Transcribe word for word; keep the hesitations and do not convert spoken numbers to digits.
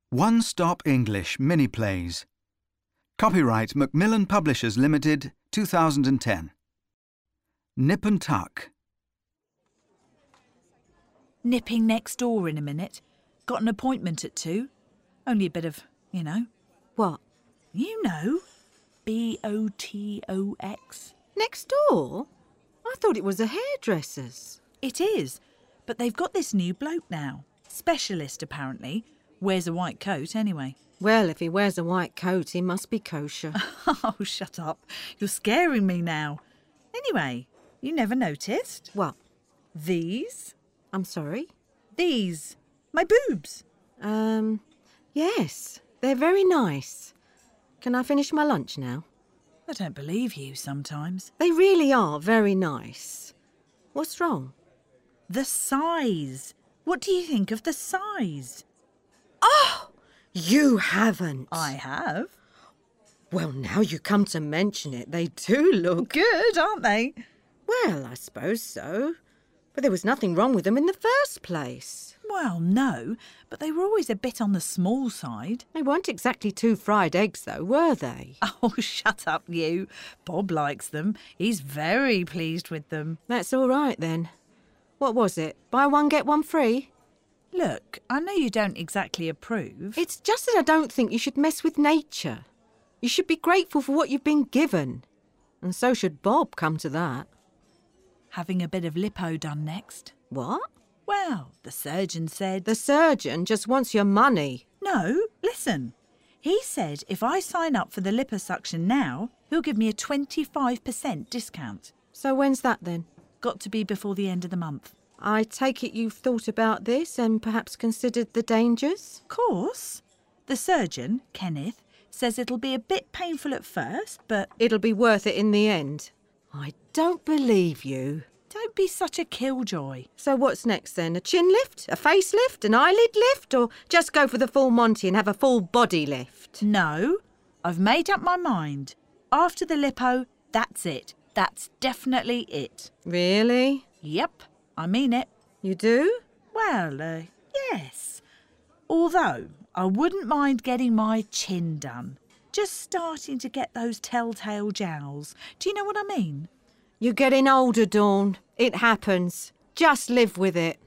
One Stop English Mini Plays. Copyright Macmillan Publishers Limited, two thousand ten. Nip and Tuck. Nipping next door in a minute. Got an appointment at two. Only a bit of, you know. What? You know. B O T O X. Next door? I thought it was a hairdresser's. It is, but they've got this new bloke now. Specialist, apparently. Wears a white coat, anyway. Well, if he wears a white coat, he must be kosher. Oh, shut up. You're scaring me now. Anyway, you never noticed? What? These? I'm sorry? These. My boobs. Um, yes, they're very nice. Can I finish my lunch now? I don't believe you sometimes. They really are very nice. What's wrong? The size. What do you think of the size? Oh, you haven't. I have. Well, now you come to mention it, they do look... Good, aren't they? Well, I suppose so. But there was nothing wrong with them in the first place. Well, no, but they were always a bit on the small side. They weren't exactly two fried eggs, though, were they? Oh, shut up, you. Bob likes them. He's very pleased with them. That's all right, then. What was it? Buy one, get one free? Look, I know you don't exactly approve. It's just that I don't think you should mess with nature. You should be grateful for what you've been given. And so should Bob, come to that. Having a bit of lipo done next. What? Well, the surgeon said... The surgeon just wants your money. No, listen. He said if I sign up for the liposuction now, he'll give me a twenty-five percent discount. So when's that then? Got to be before the end of the month. I take it you've thought about this and perhaps considered the dangers? Of course. The surgeon, Kenneth, says it'll be a bit painful at first, but... It'll be worth it in the end. I don't believe you. Don't be such a killjoy. So what's next then? A chin lift? A face lift? An eyelid lift? Or just go for the full Monty and have a full body lift? No, I've made up my mind. After the lipo, that's it. That's definitely it. Really? Yep, I mean it. You do? Well, uh, yes. Although, I wouldn't mind getting my chin done. Just starting to get those telltale jowls. Do you know what I mean? You're getting older, Dawn. It happens. Just live with it.